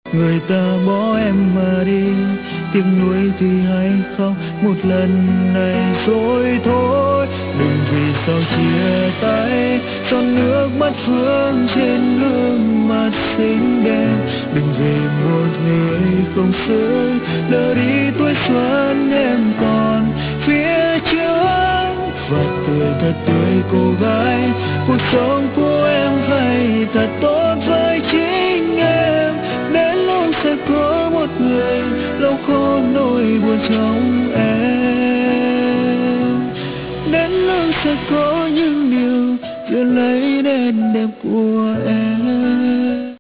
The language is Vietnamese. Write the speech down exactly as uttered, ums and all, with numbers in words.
Người ta bỏ em mà đi, tiếc nuối thì hay không, một lần này rồi thôi. Đừng vì sao chia tay, giọt nước mắt vương trên gương mặt xinh đẹp. Đừng vì một người không xứng, lỡ đi tuổi xuân em còn phía trước. Và tuổi thật tươi cô gái, cuộc sống của em hay thật tốt với chính em. Đến lúc sẽ có một người lau khô nỗi buồn trong